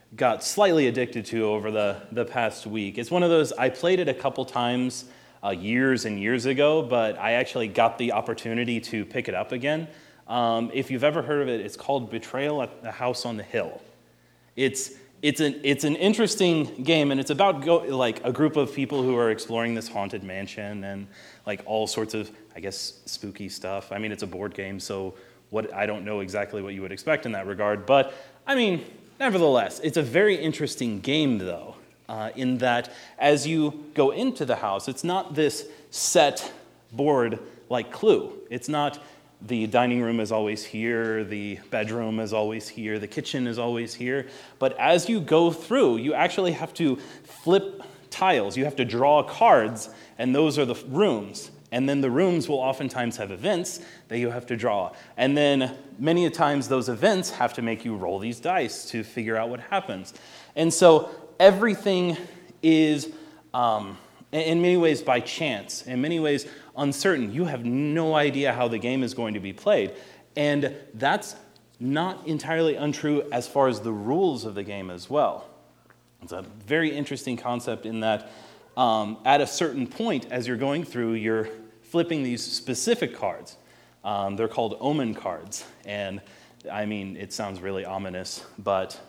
got slightly addicted to over the past week. It's one of those, I played it a couple times years and years ago, but I actually got the opportunity to pick it up again. If you've ever heard of it, it's called Betrayal at the House on the Hill. It's an interesting game, and it's about a group of people who are exploring this haunted mansion and like all sorts of, I guess, spooky stuff. I mean, it's a board game, so I don't know exactly what you would expect in that regard, but I mean, nevertheless, it's a very interesting game, though, in that as you go into the house, it's not this set board like Clue. It's not the dining room is always here, the bedroom is always here, the kitchen is always here. But as you go through, you actually have to flip tiles. You have to draw cards, and those are the rooms. And then the rooms will oftentimes have events that you have to draw. And then many a times those events have to make you roll these dice to figure out what happens. And so everything is, in many ways, by chance. In many ways, uncertain. You have no idea how the game is going to be played. And that's not entirely untrue as far as the rules of the game as well. It's a very interesting concept in that at a certain point, as you're going through, you're flipping these specific cards. They're called omen cards. And I mean, it sounds really ominous, but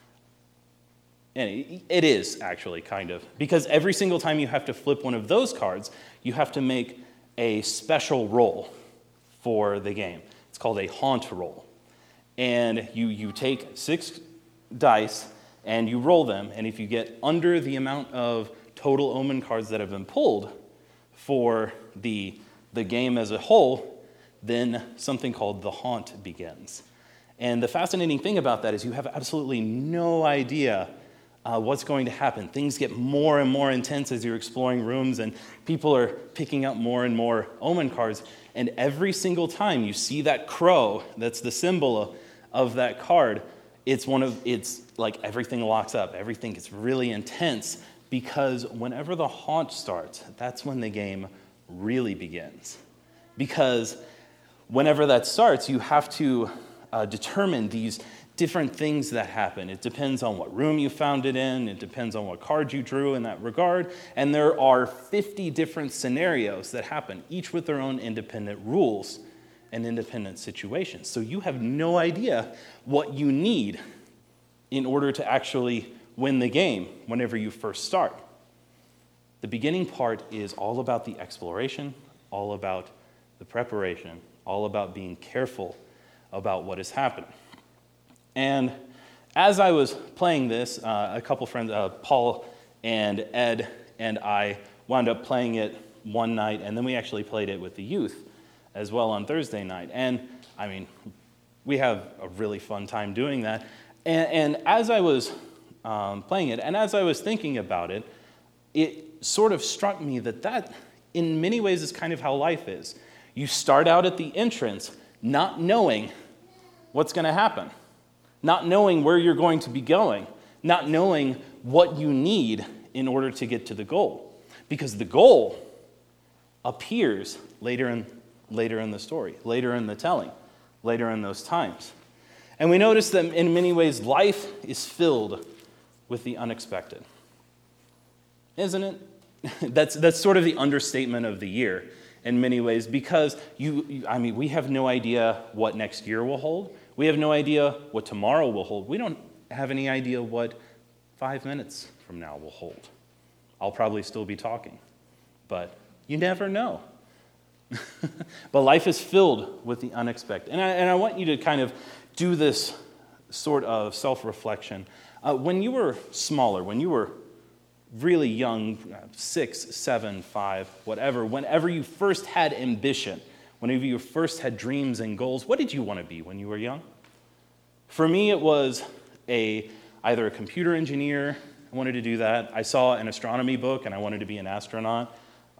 it is actually kind of. Because every single time you have to flip one of those cards, you have to make a special roll for the game. It's called a haunt roll. And you take 6 dice and you roll them, and if you get under the amount of total omen cards that have been pulled for the game as a whole, then something called the haunt begins. And the fascinating thing about that is you have absolutely no idea what's going to happen. Things get more and more intense as you're exploring rooms, and people are picking up more and more omen cards. And every single time you see that crow, that's the symbol of that card, it's like everything locks up. Everything gets really intense, because whenever the haunt starts, that's when the game really begins. Because whenever that starts, you have to determine these different things that happen. It depends on what room you found it in. It depends on what card you drew in that regard. And there are 50 different scenarios that happen, each with their own independent rules and independent situations. So you have no idea what you need in order to actually win the game whenever you first start. The beginning part is all about the exploration, all about the preparation, all about being careful about what is happening. And as I was playing this, a couple friends, Paul and Ed and I, wound up playing it one night, and then we actually played it with the youth as well on Thursday night. And I mean, we have a really fun time doing that. And as I was playing it, and as I was thinking about it, it sort of struck me that in many ways is kind of how life is. You start out at the entrance not knowing what's going to happen, not knowing where you're going to be going, not knowing what you need in order to get to the goal. Because the goal appears later in the story, later in the telling, later in those times. And we notice that in many ways life is filled with the unexpected. Isn't it? That's sort of the understatement of the year in many ways, because we have no idea what next year will hold. We have no idea what tomorrow will hold. We don't have any idea what 5 minutes from now will hold. I'll probably still be talking, but you never know. But life is filled with the unexpected. And I want you to kind of do this sort of self-reflection. When you were smaller, when you were really young, 6, 7, 5, whatever, whenever you first had ambition, whenever you first had dreams and goals, what did you want to be when you were young? For me, it was either a computer engineer. I wanted to do that. I saw an astronomy book, and I wanted to be an astronaut.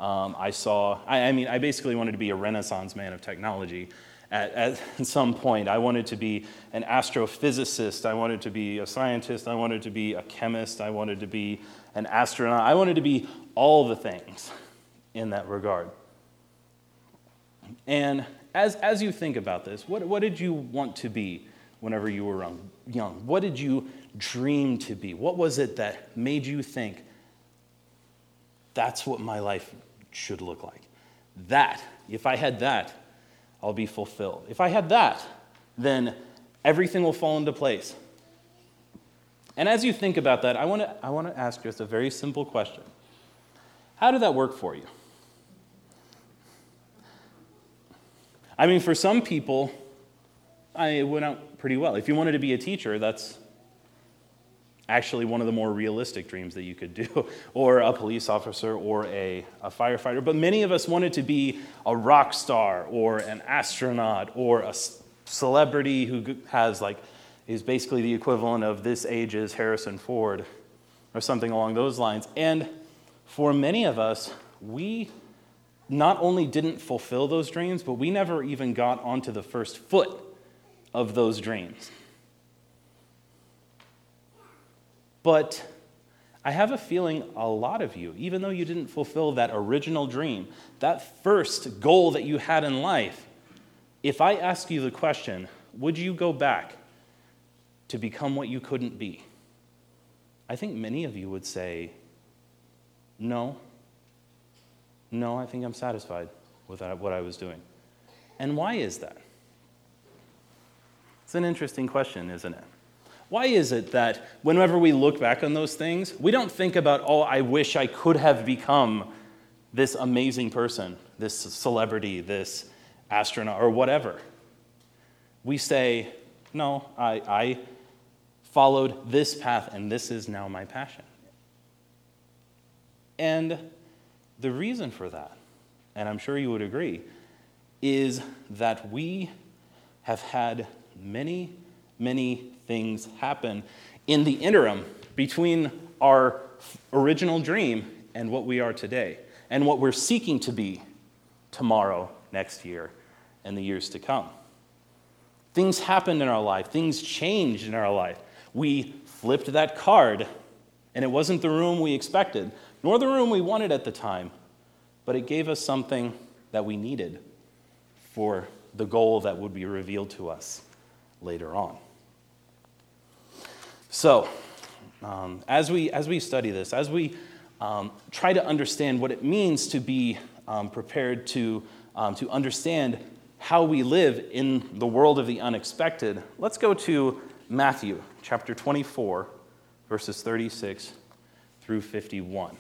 I basically wanted to be a Renaissance man of technology at some point. I wanted to be an astrophysicist. I wanted to be a scientist. I wanted to be a chemist. I wanted to be an astronaut. I wanted to be all the things in that regard. And as you think about this, what did you want to be whenever you were young? What did you dream to be? What was it that made you think, that's what my life should look like? That, if I had that, I'll be fulfilled. If I had that, then everything will fall into place. And as you think about that, I want to ask just a very simple question. How did that work for you? I mean, for some people, it went out pretty well. If you wanted to be a teacher, that's actually one of the more realistic dreams that you could do, or a police officer, or a firefighter. But many of us wanted to be a rock star, or an astronaut, or a celebrity who is basically the equivalent of this age's Harrison Ford, or something along those lines. And for many of us, we not only didn't fulfill those dreams, but we never even got onto the first foot of those dreams. But I have a feeling a lot of you, even though you didn't fulfill that original dream, that first goal that you had in life, if I ask you the question, would you go back to become what you couldn't be? I think many of you would say, no, I think I'm satisfied with what I was doing. And why is that? It's an interesting question, isn't it? Why is it that whenever we look back on those things, we don't think about, I wish I could have become this amazing person, this celebrity, this astronaut, or whatever. We say, no, I followed this path, and this is now my passion. And the reason for that, and I'm sure you would agree, is that we have had many, many things happen in the interim between our original dream and what we are today, and what we're seeking to be tomorrow, next year, and the years to come. Things happened in our life. Things changed in our life. We flipped that card, and it wasn't the room we expected, nor the room we wanted at the time, but it gave us something that we needed for the goal that would be revealed to us later on. So, as we study this, as we try to understand what it means to be prepared to understand how we live in the world of the unexpected, let's go to Matthew chapter 24, verses 36 through 51.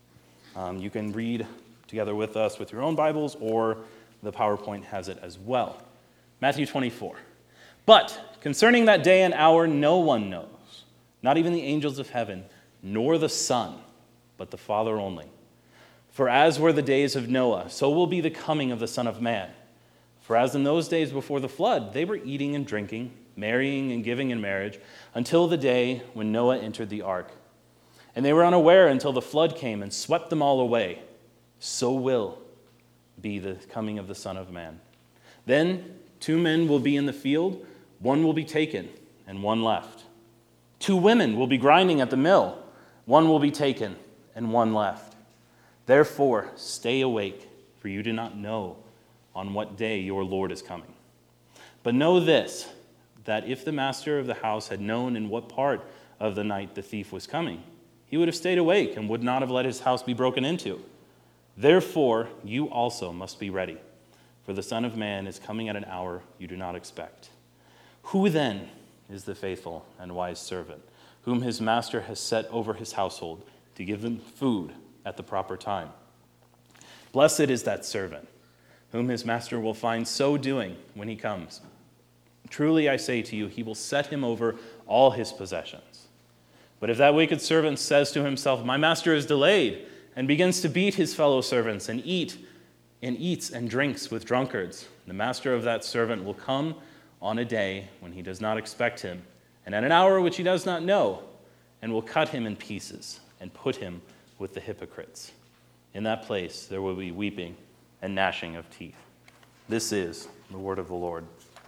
You can read together with us with your own Bibles, or the PowerPoint has it as well. Matthew 24. But concerning that day and hour, no one knows, not even the angels of heaven, nor the Son, but the Father only. For as were the days of Noah, so will be the coming of the Son of Man. For as in those days before the flood, they were eating and drinking, marrying and giving in marriage, until the day when Noah entered the ark. And they were unaware until the flood came and swept them all away. So will be the coming of the Son of Man. Then 2 men will be in the field, one will be taken, and one left. 2 women will be grinding at the mill, one will be taken, and one left. Therefore, stay awake, for you do not know on what day your Lord is coming. But know this, that if the master of the house had known in what part of the night the thief was coming, he would have stayed awake and would not have let his house be broken into. Therefore, you also must be ready, for the Son of Man is coming at an hour you do not expect. Who then is the faithful and wise servant, whom his master has set over his household to give them food at the proper time? Blessed is that servant, whom his master will find so doing when he comes. Truly I say to you, he will set him over all his possessions. But if that wicked servant says to himself, my master is delayed, and begins to beat his fellow servants and eats and drinks with drunkards, the master of that servant will come on a day when he does not expect him, and at an hour which he does not know, and will cut him in pieces and put him with the hypocrites. In that place there will be weeping and gnashing of teeth. This is the word of the Lord.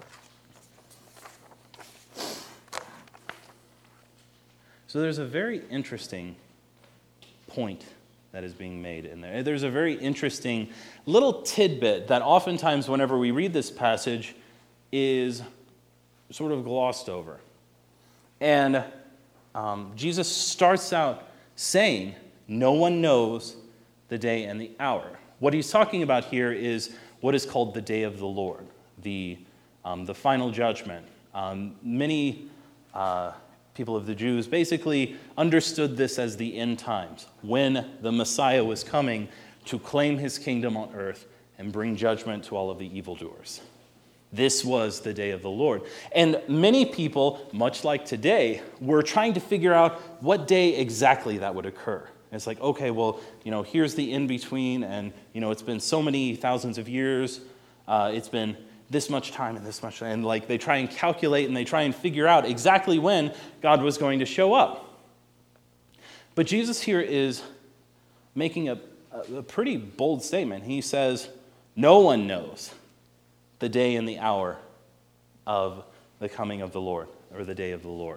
So there's a very interesting point that is being made in there. There's a very interesting little tidbit that oftentimes whenever we read this passage is sort of glossed over. And Jesus starts out saying, no one knows the day and the hour. What he's talking about here is what is called the day of the Lord, the final judgment. Many people of the Jews basically understood this as the end times, when the Messiah was coming to claim his kingdom on earth and bring judgment to all of the evildoers. This was the day of the Lord. And many people, much like today, were trying to figure out what day exactly that would occur. It's like, okay, well, here's the in-between, and, it's been so many thousands of years. It's been this much time and this much time. And, they try and calculate and they try and figure out exactly when God was going to show up. But Jesus here is making a pretty bold statement. He says, no one knows the day and the hour of the coming of the Lord, or the day of the Lord.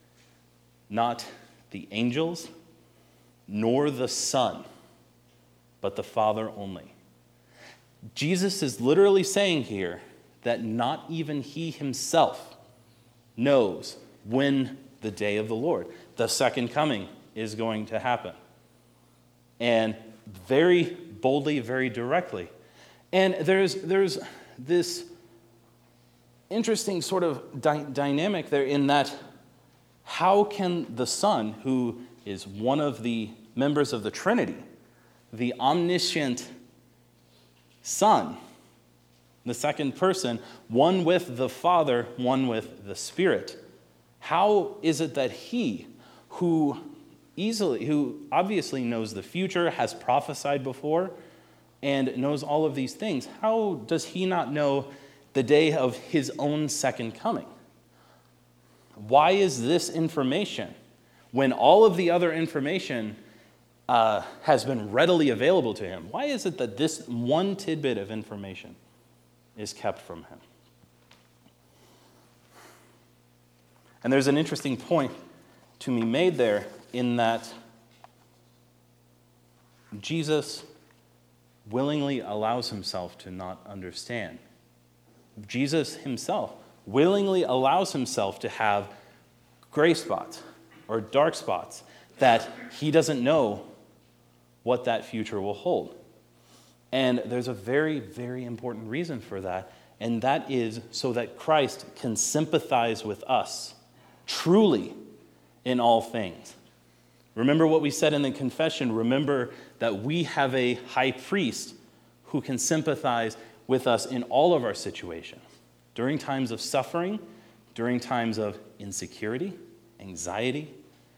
Not the angels, nor the Son, but the Father only. Jesus is literally saying here that not even he himself knows when the day of the Lord, the second coming, is going to happen. And very boldly, very directly. And there's this interesting sort of dynamic there in that how can the Son, who is one of the members of the Trinity, the omniscient Son, the second person, one with the Father, one with the Spirit, how is it that he, who obviously knows the future, has prophesied before, and knows all of these things, how does he not know the day of his own second coming? Why is this information, when all of the other information has been readily available to him, why is it that this one tidbit of information is kept from him? And there's an interesting point to be made there in that Jesus willingly allows himself to not understand. Jesus himself willingly allows himself to have gray spots or dark spots that he doesn't know what that future will hold. And there's a very, very important reason for that, and that is so that Christ can sympathize with us truly in all things. Remember what we said in the confession. Remember that we have a high priest who can sympathize with us in all of our situations. During times of suffering, during times of insecurity, anxiety,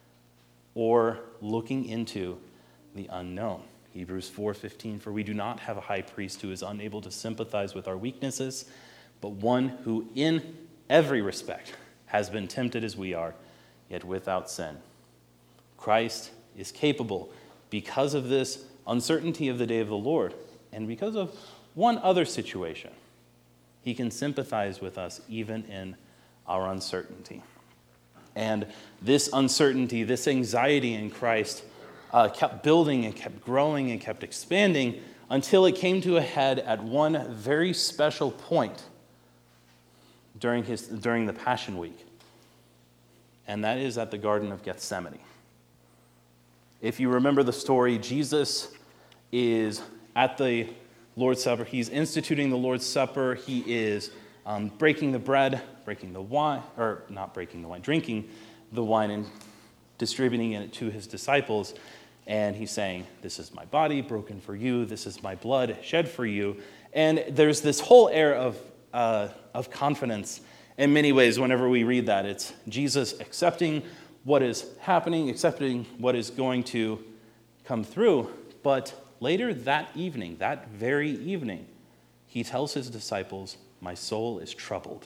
or looking into the unknown. Hebrews 4:15, for we do not have a high priest who is unable to sympathize with our weaknesses, but one who in every respect has been tempted as we are, yet without sin. Christ is capable, because of this uncertainty of the day of the Lord, and because of one other situation, he can sympathize with us even in our uncertainty. And this uncertainty, this anxiety in Christ kept building and kept growing and kept expanding until it came to a head at one very special point during the Passion Week. And that is at the Garden of Gethsemane. If you remember the story, Jesus is at the Lord's Supper. He's instituting the Lord's Supper. He is breaking the bread, breaking the wine, or not breaking the wine, drinking the wine and distributing it to his disciples. And he's saying, this is my body broken for you. This is my blood shed for you. And there's this whole air of confidence in many ways whenever we read that. It's Jesus accepting what is happening, accepting what is going to come through. But later that evening, that very evening, he tells his disciples, my soul is troubled.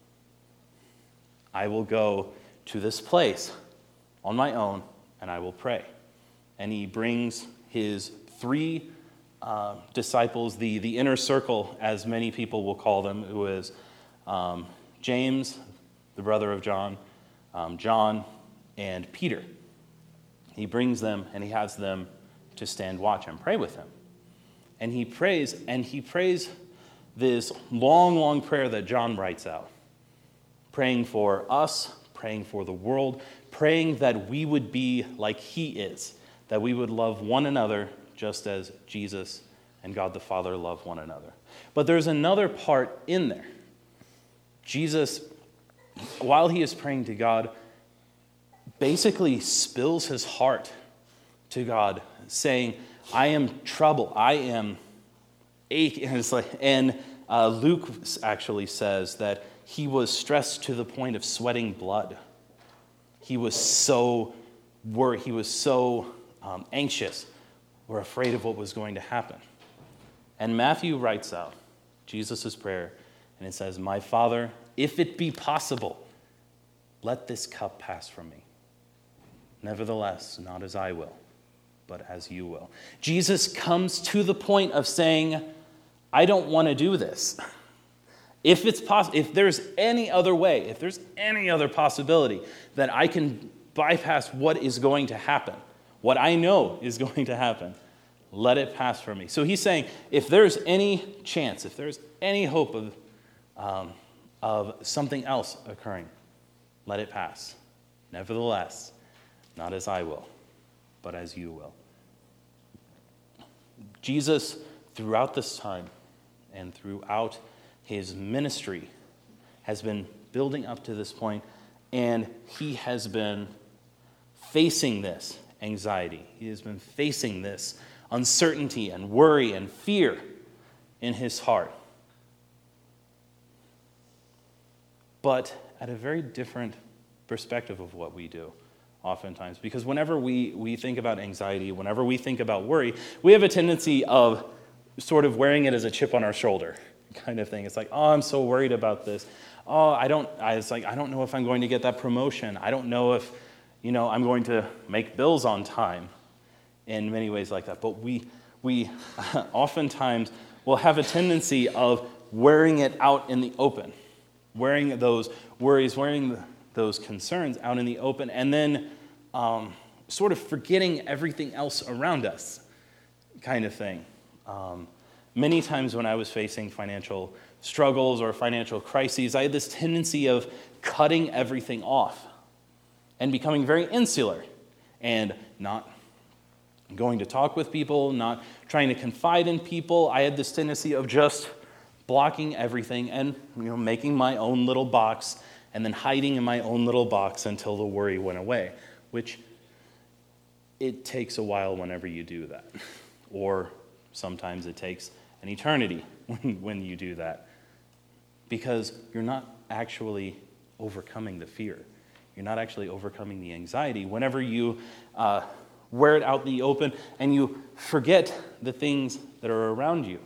I will go to this place on my own and I will pray. And he brings his three disciples, the inner circle, as many people will call them, who is James, the brother of John, John, and Peter. He brings them and he has them to stand watch and pray with him. And he prays this long, long prayer that John writes out, praying for us, praying for the world, praying that we would be like he is, that we would love one another just as Jesus and God the Father love one another. But there's another part in there. Jesus, while he is praying to God, basically spills his heart to God, saying, I am troubled, I am aching. And Luke actually says that he was stressed to the point of sweating blood. He was so worried, he was so anxious or afraid of what was going to happen. And Matthew writes out Jesus' prayer, and it says, my Father, if it be possible, let this cup pass from me. Nevertheless, not as I will, but as you will. Jesus comes to the point of saying, I don't want to do this. If it's possible, if there's any other way, if there's any other possibility that I can bypass what is going to happen, what I know is going to happen, let it pass from me. So he's saying, if there's any chance, if there's any hope of something else occurring, let it pass. Nevertheless, not as I will, but as you will. Jesus, throughout this time and throughout his ministry, has been building up to this point, and he has been facing this anxiety. He has been facing this uncertainty and worry and fear in his heart. But at a very different perspective of what we do oftentimes. Because whenever we think about anxiety, whenever we think about worry, we have a tendency of sort of wearing it as a chip on our shoulder kind of thing. It's like, oh, I'm so worried about this. Oh, I don't know if I'm going to get that promotion. I don't know if, I'm going to make bills on time, in many ways like that. But we oftentimes will have a tendency of wearing it out in the open, wearing those worries, wearing those concerns out in the open, and then sort of forgetting everything else around us kind of thing. Many times when I was facing financial struggles or financial crises, I had this tendency of cutting everything off and becoming very insular and not going to talk with people, not trying to confide in people. I had this tendency of just blocking everything and making my own little box and then hiding in my own little box until the worry went away, which it takes a while whenever you do that. Or sometimes it takes an eternity when you do that, because you're not actually overcoming the fear. You're not actually overcoming the anxiety. Whenever you wear it out in the open and you forget the things that are around you.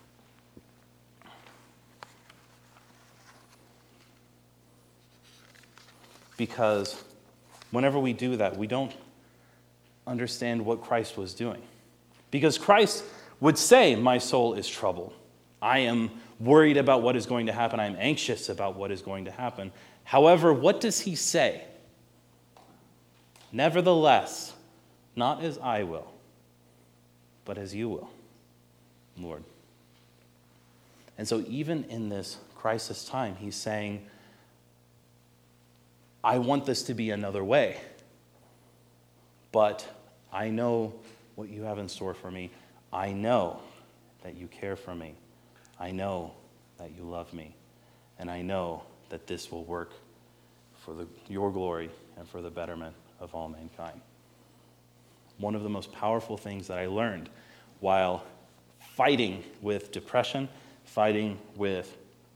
Because whenever we do that, we don't understand what Christ was doing. Because Christ would say, my soul is troubled. I am worried about what is going to happen. I'm anxious about what is going to happen. However, what does he say? Nevertheless, not as I will, but as you will, Lord. And so even in this crisis time, he's saying, I want this to be another way, but I know what you have in store for me. I know that you care for me. I know that you love me. And I know that this will work for your glory and for the betterment of all mankind. One of the most powerful things that I learned while fighting with depression, fighting with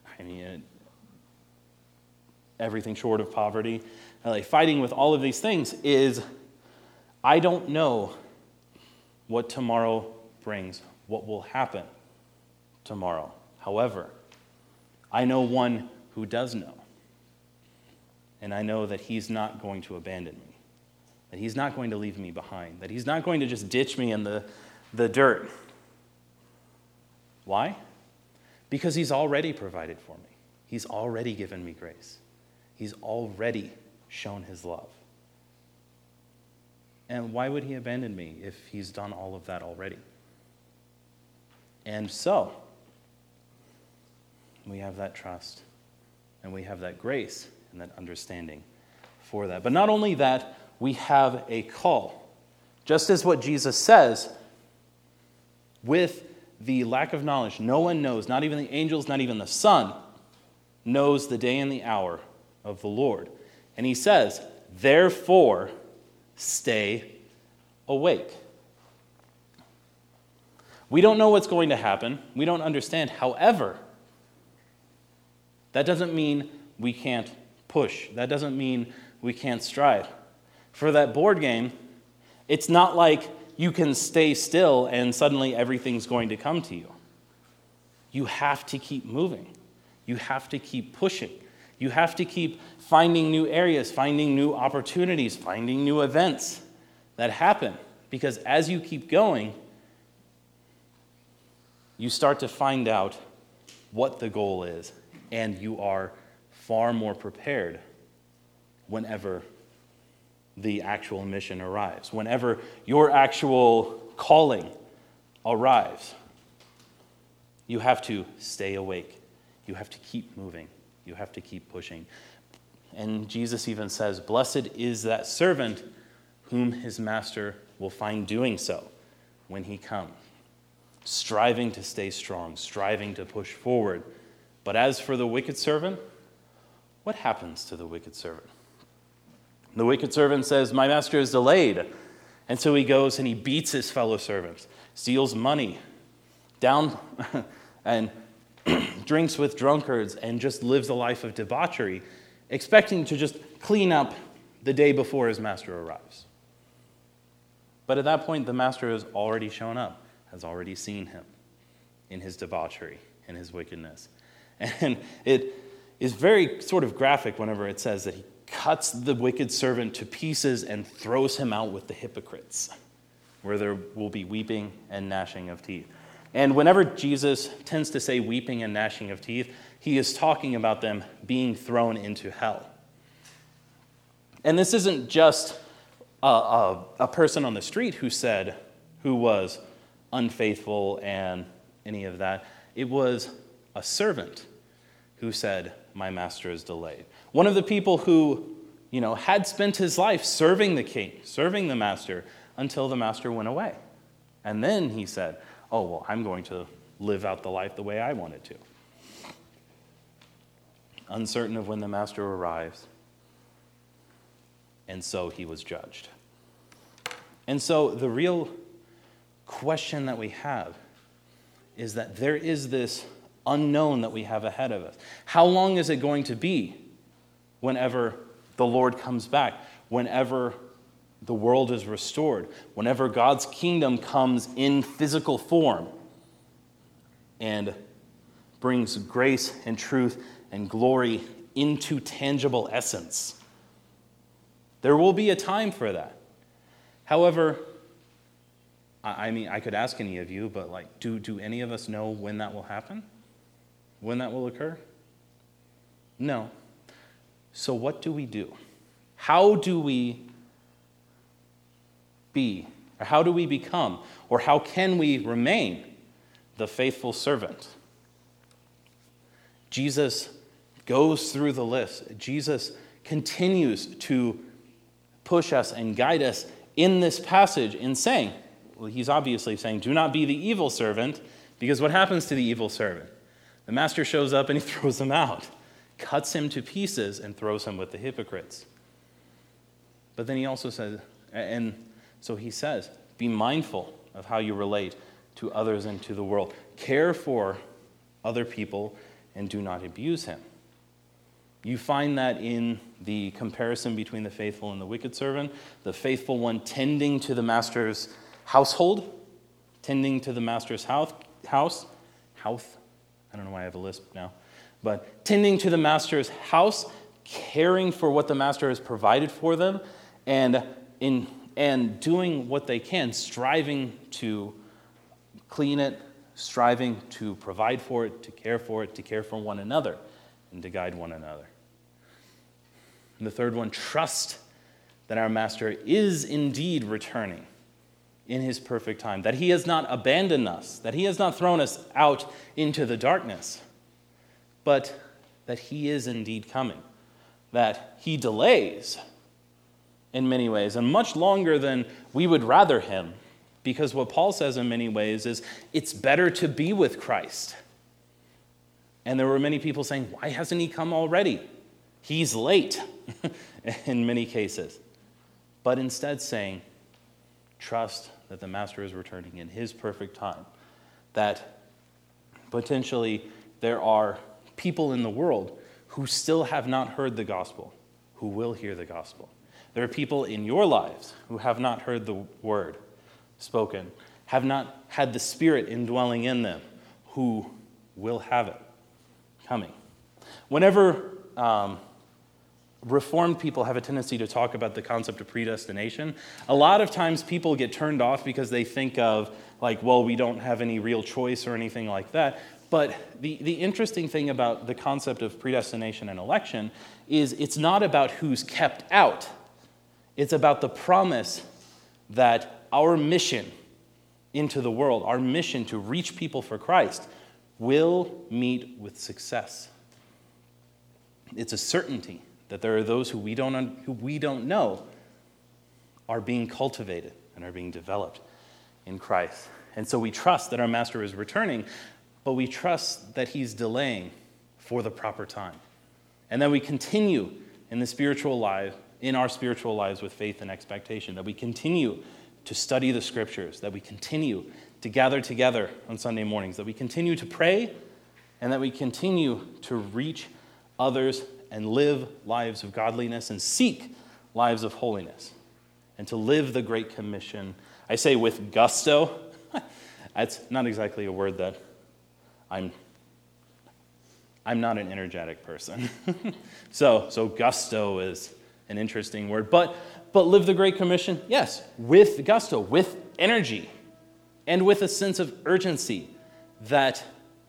everything short of poverty, fighting with all of these things is I don't know what tomorrow brings, what will happen tomorrow. However, I know one who does know. And I know that he's not going to abandon me, that he's not going to leave me behind, that he's not going to just ditch me in the dirt. Why? Because he's already provided for me. He's already given me grace. He's already shown his love. And why would he abandon me if he's done all of that already? And so, we have that trust, and we have that grace and that understanding for that. But not only that, we have a call. Just as what Jesus says, with the lack of knowledge, no one knows, not even the angels, not even the Son, knows the day and the hour of the Lord. And he says, therefore, stay awake. We don't know what's going to happen. We don't understand. However, that doesn't mean we can't push. That doesn't mean we can't strive. For that board game, it's not like you can stay still and suddenly everything's going to come to you. You have to keep moving. You have to keep pushing. You have to keep finding new areas, finding new opportunities, finding new events that happen. Because as you keep going, you start to find out what the goal is, and you are far more prepared whenever the actual mission arrives, whenever your actual calling arrives. You have to stay awake. You have to keep moving. You have to keep pushing. And Jesus even says, blessed is that servant whom his master will find doing so when he comes. Striving to stay strong, striving to push forward. But as for the wicked servant, what happens to the wicked servant? The wicked servant says, my master is delayed. And so he goes and he beats his fellow servants, steals money, down and drinks with drunkards, and just lives a life of debauchery, expecting to just clean up the day before his master arrives. But at that point, the master has already shown up, has already seen him in his debauchery, in his wickedness. And it is very sort of graphic whenever it says that he cuts the wicked servant to pieces and throws him out with the hypocrites, where there will be weeping and gnashing of teeth. And whenever Jesus tends to say weeping and gnashing of teeth, he is talking about them being thrown into hell. And this isn't just a person on the street who was unfaithful and any of that. It was a servant who said, my master is delayed. One of the people who, had spent his life serving the king, serving the master, until the master went away. And then he said, oh, well, I'm going to live out the life the way I wanted to. Uncertain of when the master arrives. And so he was judged. And so the real question that we have is that there is this unknown that we have ahead of us. How long is it going to be whenever the Lord comes back, whenever the world is restored, whenever God's kingdom comes in physical form and brings grace and truth and glory into tangible essence? There will be a time for that. However, I could ask any of you, but do any of us know when that will happen? When that will occur? No. So what do we do? How do we be, or how do we become, or how can we remain the faithful servant? Jesus goes through the list. Jesus continues to push us and guide us in this passage in saying, well, he's obviously saying, do not be the evil servant, because what happens to the evil servant? The master shows up and he throws him out, cuts him to pieces and throws him with the hypocrites. But then he also says, and so he says, be mindful of how you relate to others and to the world. Care for other people and do not abuse him. You find that in the comparison between the faithful and the wicked servant. The faithful one tending to the master's household, tending to the master's house. I don't know why I have a lisp now. But tending to the master's house, caring for what the master has provided for them, and doing what they can, striving to clean it, striving to provide for it, to care for one another, and to guide one another. And the third one, trust that our master is indeed returning in his perfect time, that he has not abandoned us, that he has not thrown us out into the darkness, but that he is indeed coming, that he delays, in many ways, and much longer than we would rather him. Because what Paul says in many ways is, it's better to be with Christ. And there were many people saying, why hasn't he come already? He's late in many cases. But instead saying, trust that the Master is returning in his perfect time. That potentially there are people in the world who still have not heard the gospel, who will hear the gospel. There are people in your lives who have not heard the word spoken, have not had the Spirit indwelling in them, who will have it coming. Whenever Reformed people have a tendency to talk about the concept of predestination, a lot of times people get turned off because they think of, like, well, we don't have any real choice or anything like that. But the interesting thing about the concept of predestination and election is it's not about who's kept out. It's about the promise that our mission into the world, our mission to reach people for Christ, will meet with success. It's a certainty that there are those who we don't know are being cultivated and are being developed in Christ. And so we trust that our Master is returning, but we trust that he's delaying for the proper time. And that we continue in our spiritual lives with faith and expectation, that we continue to study the scriptures, that we continue to gather together on Sunday mornings, that we continue to pray, and that we continue to reach others and live lives of godliness and seek lives of holiness, and to live the Great Commission. I say with gusto. That's not exactly a word that I'm not an energetic person. So gusto is an interesting word. But live the Great Commission, yes, with gusto, with energy, and with a sense of urgency that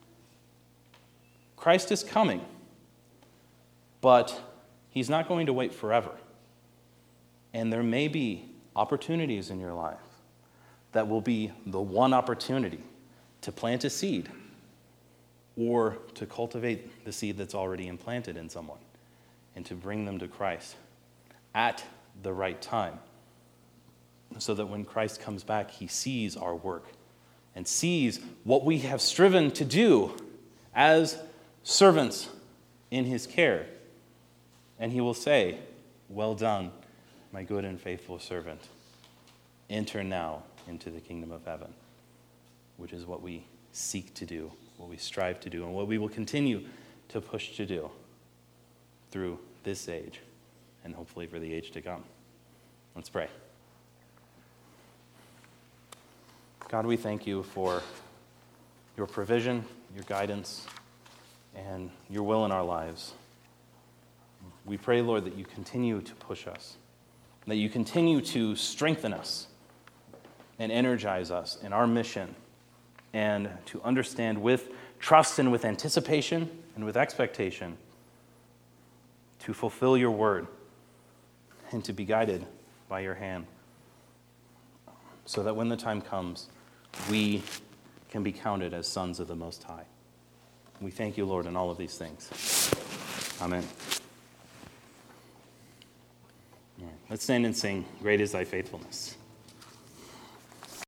Christ is coming, but he's not going to wait forever. And there may be opportunities in your life that will be the one opportunity to plant a seed or to cultivate the seed that's already implanted in someone and to bring them to Christ at the right time, so that when Christ comes back, he sees our work and sees what we have striven to do as servants in his care. And he will say, well done, my good and faithful servant. Enter now into the kingdom of heaven, which is what we seek to do, what we strive to do, and what we will continue to push to do through this age and hopefully for the age to come. Let's pray. God, we thank you for your provision, your guidance, and your will in our lives. We pray, Lord, that you continue to push us, that you continue to strengthen us and energize us in our mission, and to understand with trust and with anticipation and with expectation to fulfill your word and to be guided by your hand, so that when the time comes, we can be counted as sons of the Most High. We thank you, Lord, in all of these things. Amen. All right, let's stand and sing, Great is Thy Faithfulness.